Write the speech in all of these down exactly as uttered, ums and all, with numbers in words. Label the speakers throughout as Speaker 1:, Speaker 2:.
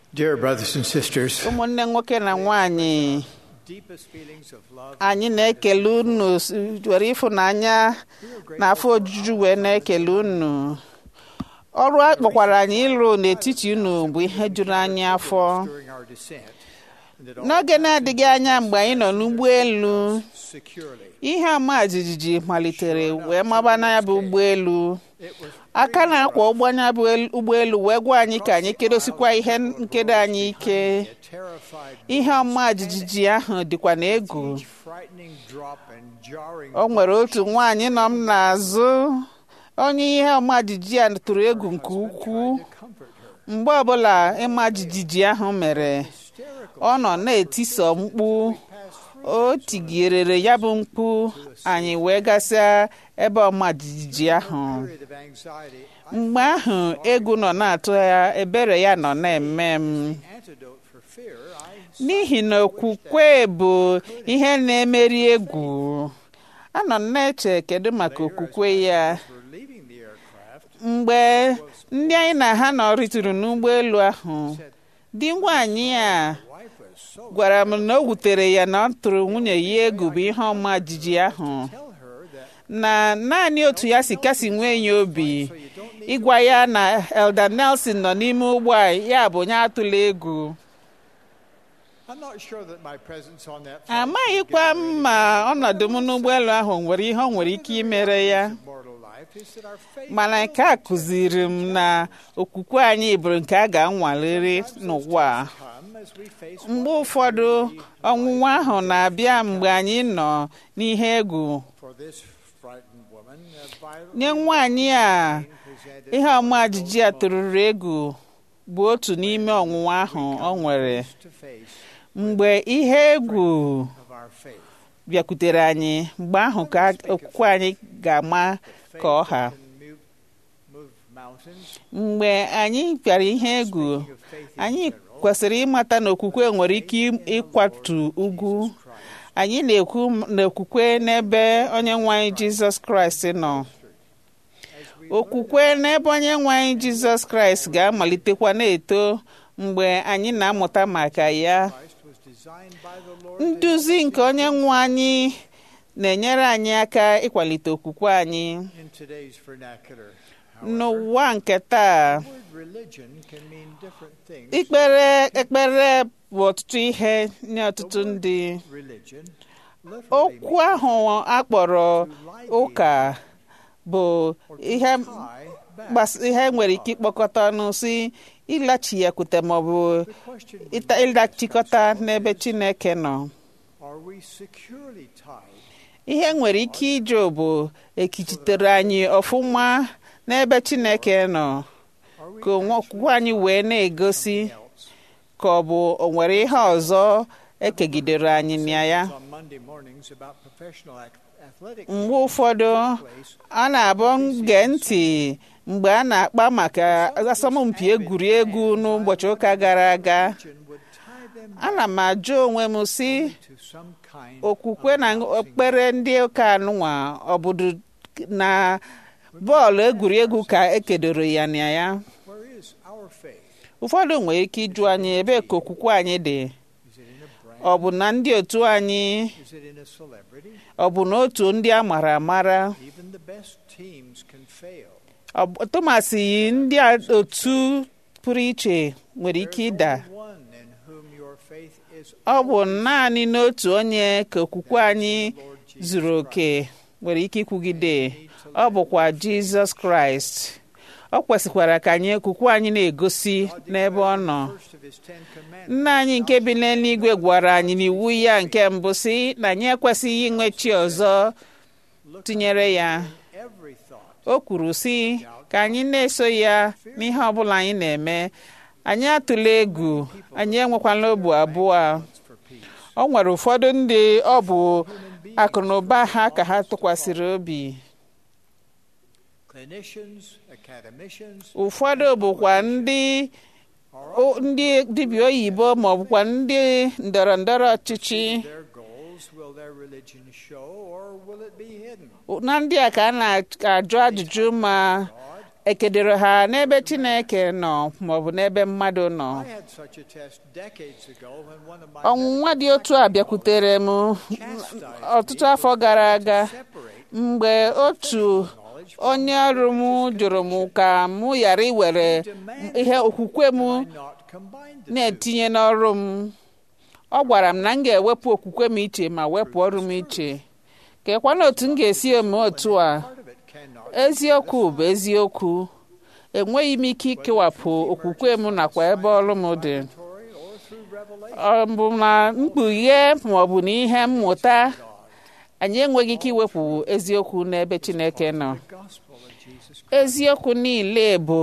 Speaker 1: Dear brothers and sisters,
Speaker 2: ụmụnne nwoke na nwanyị,
Speaker 1: deepest feelings of love.
Speaker 2: anyị na-ekele unu s- were ịfụnanya na afọ ojuju wee na-ekele unu. Ọrụ a kpọkwara anyị ịlụ n'etiti unu bụ ihe juru anyị afọ.
Speaker 1: During our descent, and that all
Speaker 2: N'oge na-adịghị anya mgbe anyị nọ n'ụgbọelu,
Speaker 1: securely.
Speaker 2: ihe ọma jijiji malitere wee maba na ya bụ ụgbọelu.
Speaker 1: It was
Speaker 2: Aka na-akwa ụgbọanya bụ el- ụgbọelu wee gwa anyị ka anyị kedosikwa ihe nkedo anyị ike.
Speaker 1: a terrified,
Speaker 2: Ihe ọma jijiji ahụ dịkwa n'egwu.
Speaker 1: each frightening drop and jarring.
Speaker 2: O nwere otu nwaanyị nọ m n'azụ, onye ihe ọma jijiji a tụrụ egwu nke ukwuu.
Speaker 1: To comfort her,
Speaker 2: Mgbe ọbụla ịma jijiji ahụ mere,
Speaker 1: hysterical.
Speaker 2: ọ nọ na-etiso mkpu. O tigirere ya bụ mkpu, anyị wee gasịa ebe ọma jijiji ahụ.
Speaker 1: Period of anxiety. I
Speaker 2: Mgbe ahụ egwu nọ na-atụ ya, ebere ya nọ na-eme m.
Speaker 1: antidote for fear. I
Speaker 2: N'ihi na okwukwe bụ ihe na-emeri egwu. Anọ m na-eche kedu maka okwukwe ya.
Speaker 1: were leaving the aircraft.
Speaker 2: Mgbe ndị anyị na ha nọ ritụrụ n'ụgbọelu ahụ, di nwaanyị a
Speaker 1: Wife was so.
Speaker 2: gwara m na o wutere ya na ọ tụrụ nwunye ya egwu bụ ihe ọma jijiji ahụ,
Speaker 1: Tell her that
Speaker 2: na naanị otu ya si kasị nwee ya obi ịgwa ya na Elder Nelson nọ n'ime ụgbọ a, ya bụ onye atụla egwu.
Speaker 1: I'm not sure that my presence on that flight
Speaker 2: Amaghịkwa m ma ọnọdụ m n'ụgbọelu ahụ nwere ihe ọ nwere ike imere ya,
Speaker 1: of mortal life is that our faith
Speaker 2: mana nke a kụziri m na okwukwe anyị bụrụ nke a ga-anwaliri n'ụwa a.
Speaker 1: come as we face
Speaker 2: Mgbe ụfọdụ ọnwụnwa ahụ na-abịa mgbe anyị nọ n'ihe egwu.
Speaker 1: for this frightened woman a violent
Speaker 2: Nye nwaanyị a
Speaker 1: presented
Speaker 2: ihe ọma jijiji a tụrụrụ egwu bụ otu n'ime ọnwụnwa ahụ ọ nwere.
Speaker 1: to face
Speaker 2: Mgbe ihe egwu
Speaker 1: of our faith.
Speaker 2: bịakwutere anyị, mgbe ahụ ka okwukwe anyị ga-ama ka ọha.
Speaker 1: Can move, move mountains.
Speaker 2: Mgbe anyị bịara ihe egwu, anyị kwesịrị ịmata na okwukwe nwere ike ịkwatu ugwu. Anyị na-ekwu na okwukwe n'ebe onye nwe anyị Jizọs Kraịst nọ. Okwukwe n'ebe onye nwe anyị Jizọs Kraịst ga-amalitekwa na-eto mgbe anyị na-amụta maka ya.
Speaker 1: Christ was designed by the Lord
Speaker 2: Nduzi nke onye nwe anyị na-enyere anyị aka ịkwalite okwukwe anyị.
Speaker 1: in today's vernacular. However,
Speaker 2: N'ụwa nke taa,
Speaker 1: the word religion can mean different things.
Speaker 2: ikpere ekpere bụ ọtụtụ ihe nye ọtụtụ ndị.
Speaker 1: Religion literally
Speaker 2: Okwu ahụ akpọrọ ụka bụ ihe
Speaker 1: means tie back.
Speaker 2: gbas- ihe nwere ike ịkpọkọta ọnụ si ịlachiyakwute maọbụ
Speaker 1: The question
Speaker 2: ịta- ịlachikọta n'ebe Chineke nọ.
Speaker 1: are we securely tied
Speaker 2: Ihe nwere ike ije bụ ekichitere anyị ọfụma n'ebe Chineke nọ,
Speaker 1: are we
Speaker 2: ka onwe okwukwe anyị wee na-egosi
Speaker 1: else?
Speaker 2: ka ọ bụ o nwere ihe ọzọ ekegidere anyị na ya.
Speaker 1: On Monday mornings about professional ac- athletic
Speaker 2: Mgbe ụfọdụ
Speaker 1: place
Speaker 2: a na-abụ nge ntị mgbe a na-akpa maka asọmpi egwuregwu n'ụbọchị ụka gara aga.
Speaker 1: religion would tie them
Speaker 2: Ana m ajụ onwe m si,
Speaker 1: to some kind
Speaker 2: okwukwe na okpukpere ndị ụka anụnwa ọ bụdụ na bọọlụ egwuregwu ka ekedoro ya na ya.
Speaker 1: where is our faith?
Speaker 2: Ụfọdụ nwere ike ịjụ anyị ebe ka okwukwe anyị dị.
Speaker 1: Is it in a brand?
Speaker 2: Ọ bụ na ndị otu anyị?
Speaker 1: Is it in a celebrity?
Speaker 2: Ọ bụ na otu ndị a mara amara?
Speaker 1: Even the best teams can fail.
Speaker 2: Ọ bụ tụmasị ndị a- otu pụrụ iche nwere ike
Speaker 1: There's
Speaker 2: ịda.
Speaker 1: only one in whom your faith is
Speaker 2: Ọ bụ naanị n'otu onye ka okwukwe anyị
Speaker 1: Lord Jesus
Speaker 2: zuru oke nwere ike ikwugide. Ọ bụkwa Jizọs Kraịst. Ọ kwesịkwara ka anyị okwukwe anyị na-egosi n'ebe ọ nọ.
Speaker 1: First of his Ten Commandments.
Speaker 2: Nna anyị nke bi n'eluigwe gwara anyị n'iwu ya nke mbụ sị na anyị ekwesịghị inwe chi ọzọ tinyere ya.
Speaker 1: Every thought.
Speaker 2: O kwuru sị ka anyị na-eso ya n'ihe ọbụla anyị na-eme. Anyị atụla egwu, anyị enwekwala obu abụọ.
Speaker 1: For peace.
Speaker 2: O nwere ụfọdụ ndị ọ bụ akụ na ụba ha ka ha tụkwasịrị obi.
Speaker 1: Clinicians, academicians,
Speaker 2: Ụfọdụ bụkwa ndị o- ndị dibịa oyibo ma ọ bụkwa ndị ndọrọ ndọrọ ọchịchị.
Speaker 1: their goals, will their religion show or will it be hidden?
Speaker 2: Na ndị a ka a na-ajụ ajụjụ ma ekedoro ha n'ebe Chineke nọ maọbụ n'ebe mmadụ nọ.
Speaker 1: I had such a test decades ago when one of my
Speaker 2: Ọnwụnwa dị otu a bịakwutere m ọtụtụ afọ gara aga mgbe otu onye ọrụ m jụrụ m ka m ghara iwere ihe okwukwe m na-etinye n'ọrụ m. Ọ gwara m na m ga-ewepụ okwukwe m iche ma wepụ ọrụ m iche. Kekwana otu m ga-esi eme otu a? Eziokwu bụ eziokwu. Enweghị m ike ikewapụ okwukwe m nakwa ebe ọrụ m dị. Ọ bụ na mkpughe maọbụ na ihe mmụta, anyị enweghị ike iwepụ eziokwu n'ebe Chineke nọ. Eziokwu niile bụ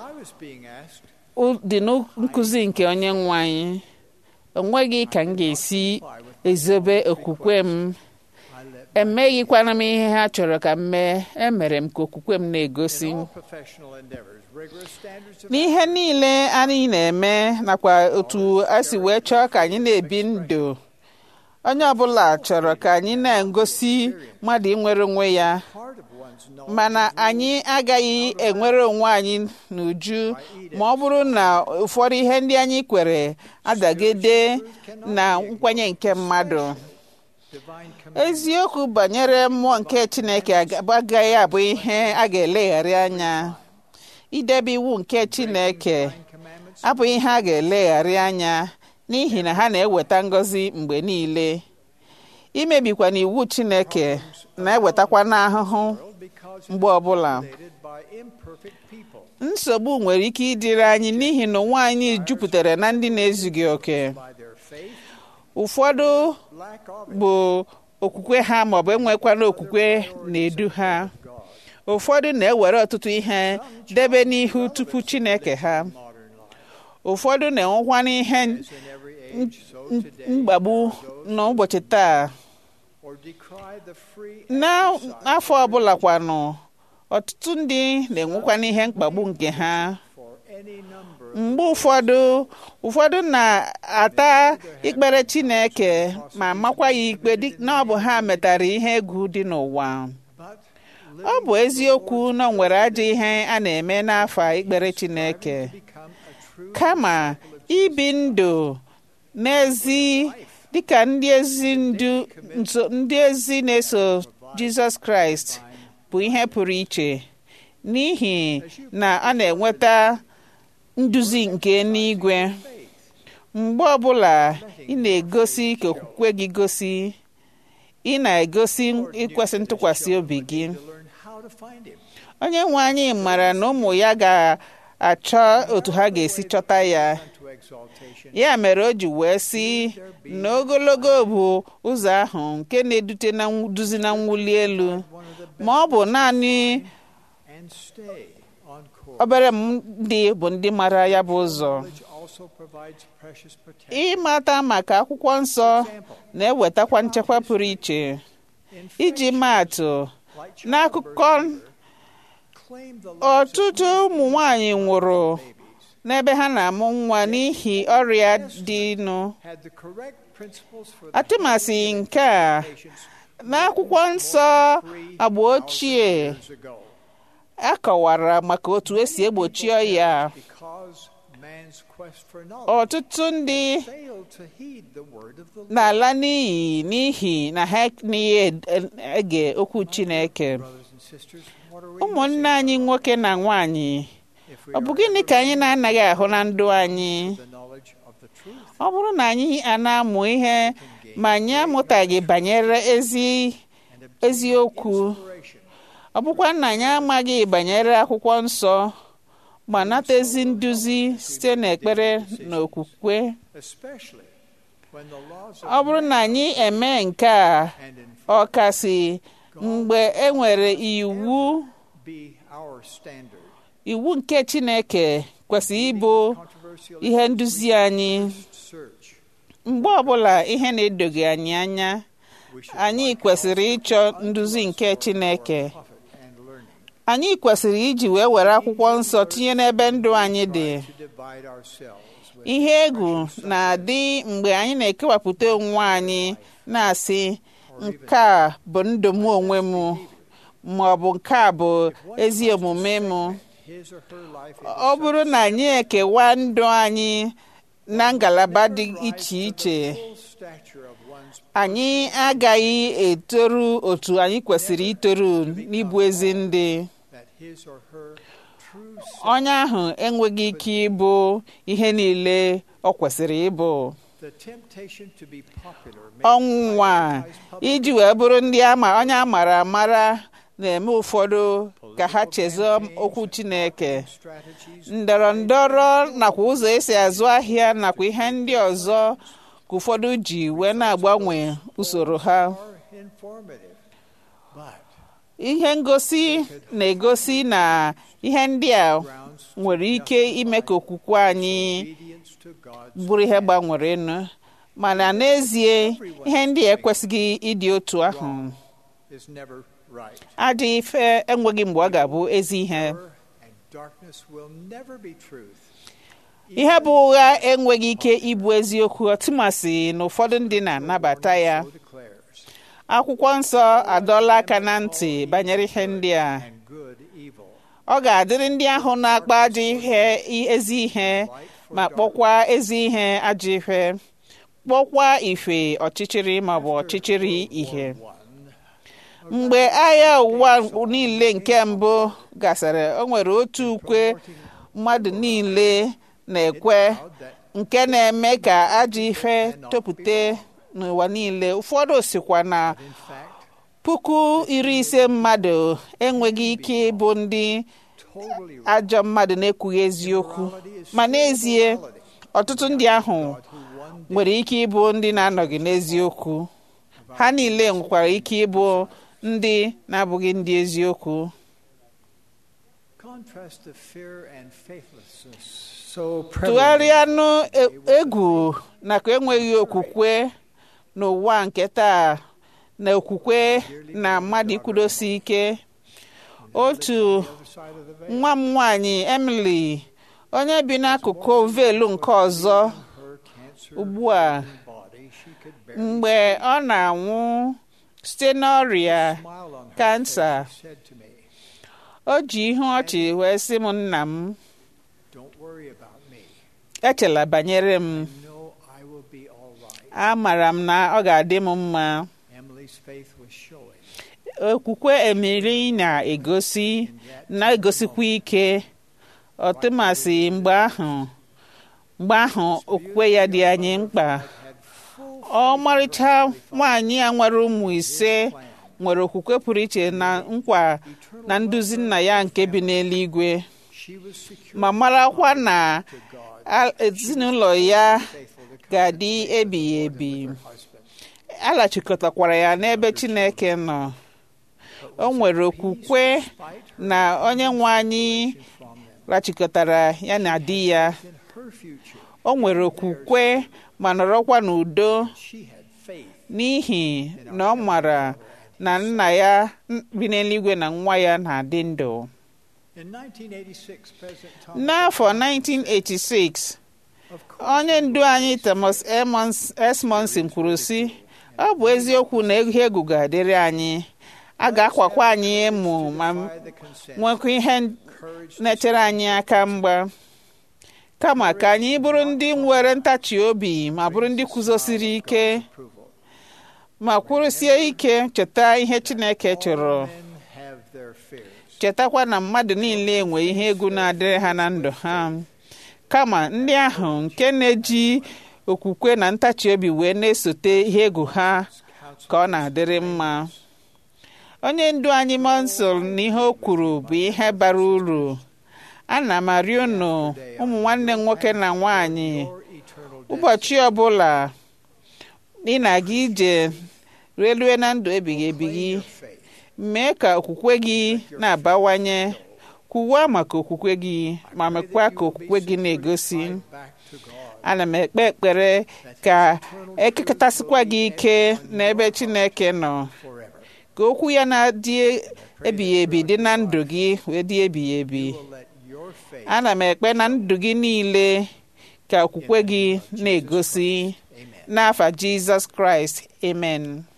Speaker 2: dị n'nkụzi nke onye nwe anyị. Enweghị ka m ga-esi ezobe okwukwe m. Emeghịkwana m ihe ha chọrọ ka m mee. Emere m ka okwukwe m na-egosi. N'ihe niile anyị na-eme nakwa otu a si wee chọọ ka anyị na-ebi ndụ, onye ọbụla chọrọ ka anyị na-egosi mmadụ inwere onwe ya, mana anyị agaghị enwere onwe anyị n'uju ma ọ bụrụ na ụfọdụ ihe ndị anyị kwere adagide na nkwenye nke mmadụ. Eziokwu banyere mmụọ nke Chineke agaghị abụ ihe a ga-eleghara anya. Idebe iwu nke Chineke abụghị ihe a ga-eleghara anya n'ihi na ha na-eweta ngọzi mgbe niile. Imebikwa n'iwu Chineke na-ewetakwa n'ahụhụ mgbe ọbụla. Nsogbu nwere ike ịdịrị anyị n'ihi na ụwa anyị jupụtara na ndị na-ezughị oke. Ụfọdụ bụ okwukwe ha maọbụ enwekwana okwukwe na-edu ha. Ụfọdụ na-ewere ọtụtụ ihe debe n'ihu tupu Chineke ha. Ụfọdụ na-enwekwana ihe mgbagbu n'ụbọchị taa. N'afọ ọbụla kwanụ, ọtụtụ ndị na-enwekwana ihe mkpagbu nke ha. Mgbe ụfọdụ ụfọdụ na-ata ikpere Chineke ma makwa ya ikpe na ọ bụ ha metara ihe egwu dị n'ụwa. Ọ bụ eziokwu na ọ nwere ajọ ihe a na-eme n'afọ ikpere Chineke. Kama ibi ndụ n'ezi dịka ndị ezi ndu ndị ezi na-eso Jizọs Kraịst bụ ihe pụrụ iche n'ihi na a na-enweta nduzi nke n'igwe. Mgbe ọbụla ị na-egosi ka okwukwe gị gosi, ị na-egosi ikwesị ntụkwasị obi gị. Onye nwe anyị mara na ụmụ ya ga-achọ otu ha ga-esi chọta ya. Ya mere o ji wee sị na ogologo bụ ụzọ ahụ nke na-edute na nduzi na mwuli elu, ma ọ bụ naanị obere ndị bụ ndị mara ya bụ ụzọ. Ịmata maka akwụkwọ nsọ na-ewetakwa nchekwa pụrụ iche. Iji maatụ, n'akụkọ ọtụtụ ụmụ nwanyị nwụrụ n'ebe ha na-amụ nwa n'ihi ọrịa dịnụ. Atụmasị nke a, n'akwụkwọ nsọ agba ochie a kọwara maka otu esi egbochi ọya. Ọtụtụ ndị na-ala n'iyi n'ihi na ha na-ege okwu Chineke. Ụmụnne anyị nwoke na nwanyị, ọ bụ gịnị ka anyị na-anaghị ahụ na ndụ anyị? Ọ bụrụ na anyị a na-amụ ihe ma anyị amụtaghị banyere ezi eziokwu, ọ bụkwa na anyị amaghị banyere akwụkwọ nsọ ma nata ezi nduzi site n'ekpere na okwukwe, ọ bụrụ na anyị eme nke a, ọ kasị mgbe e nwere iwu iwu nke Chineke kwesịrị ịbụ ihe nduzi anyị. Mgbe ọbụla ihe na-edoghị anyị anya, anyị kwesịrị ịchọ nduzi nke Chineke. Anyị kwesịrị iji wee were akwụkwọ nsọ tinye n'ebe ndụ anyị dị. Ihe egwu na-adị mgbe anyị na-ekewapụta onwe anyị na-asị, nke a bụ ndụ m onwe m, ma ọ bụ nke a bụ ezi omume m.
Speaker 1: his or her life
Speaker 2: ọ bụrụ na anyị ekewa ndụ anyị na ngalaba dị iche iche, anyị agaghị etoru otu anyị kwesịrị itoru n'ịbụ ezi ndị. Onye ahụ enweghị ike ịbụ ihe niile ọ kwesịrị ịbụ. Ọnwụnwa iji wee bụrụ ndị ama onye a mara amara na-eme ụfọdụ ka ha chezọọ okwu Chineke. Ndọrọ ndọrọ nakwa ụzọ esi azụ ahịa nakwa ihe ndị ọzọ ka ụfọdụ ji wee na-agbanwe usoro ha. Ihe ngosi na-egosi na ihe ndị a nwere ike ime ka okwukwe anyị bụrụ ihe gbanwere nụ, mana n'ezie ihe ndị a ekwesịghị ịdị otu ahụ. Adị ife enweghị mgbe ọ ga-abụ ezi ihe. Ihe bụ ụgha enweghị ike ịbụ eziokwu, ọtụmasị na ụfọdụ ndị na-anabata ya. Akwụkwọ nsọ adọla aka na ntị banyere ihe ndị a. Ọ ga-adịrị ndị ahụ na-akpa ajọ ihe ezi ihe ma kpọkwa ezi ihe ajọ ihe, kpọkwa ife ọchịchịrị maọbụ ọchịchịrị ihe. Mgbe agha ụwa niile nke mbụ gasịrị, o nwere otu ukwe mmadụ niile na-ekwe nke na-eme ka ajọ ihe topụta n'ụwa niile. Ụfọdụ sikwa na puku iri ise mmadụ enweghị ike ịbụ ndị ajọ mmadụ na-ekwughị eziokwu, ma n'ezie ọtụtụ ndị ahụ nwere ike ịbụ ndị na-anọghị n'eziokwu. Ha niile nwekwara ike ịbụ ndị na-abụghị ndị eziokwu. Tụgharịanụ egwu nakwa enweghị okwukwe n'ụwa nke taa na okwukwe na mmadụ ikwudosi ike. Otu nwa m nwanyị Emily, onye bi n'akụkụ ovelu nke ọzọ ugbu a, mgbe ọ na-anwụ site n'ọrịa kansa, o ji ihu ọchị wee sị m, nna m, echela banyere m, amara m na ọ ga-adị m mma. Okwukwe Emily na-egosi na-egosikwa ike, ọtụmasị mgbe ahụ mgbe ahụ okwukwe ya dị anyị mkpa. Ọmarịcha nwaanyị a nwere ụmụ ise nwere okwukwe pụrụ iche na nkwa na nduzi nna ya nke bi n'eluigwe, ma marakwa na ezinụlọ ya ga-adị ebighị ebi. Alachịkọtakwara ya n'ebe Chineke nọ. O nwere okwukwe na onye nwe anyị rachịkọtara ya na di ya. O nwere okwukwe ma nọrọkwa n'udo n'ihi na ọ mara na nna ya bi n'eluigwe na nwa ya na-adị ndụ. N'afọ nineteen eighty-six, onye ndu anyị Thomas S. Monson kwuru sị, ọ bụ eziokwu na ihe egwu ga-adịrị anyị, a ga-akwakwa anyị emu ma nwekwa ihe na-echere anyị aka mgba, kama ka anyị bụrụ ndị nwere ntachi obi ma bụrụ ndị kwuzosiri ike ma kwụrụsie ike cheta ihe Chineke chọrọ. Chetakwa na mmadụ niile enwe ihe egwu na-adịrị ha na ndụ ha, kama ndị ahụ nke na-eji okwukwe na ntachi obi wee na-esote ihe egwu ha ka ọ na-adịrị mma. Onye ndu anyị Monson na ihe o kwuru bụ ihe bara uru. Ana m arịọ unu, ụmụ nwanne nwoke na nwaanyị, ụbọchị ọbụla ị na-aga ije relue na ndụ ebighị ebighị, mee ka okwukwe gị na-abawanye, kwuwa maka okwukwe gị ma mekwa ka okwukwe gị na-egosi. Ana m ekpe ekpere ka ekekọtasịkwa gị ike n'ebe Chineke nọ, ka okwu ya na-adị ebighị ebi dị na ndụ gị wee dị ebighị ebi. Ana m ekpe na ndụ gị niile ka okwukwe gị na-egosi. N'afa Jizọs Kraịst, amen.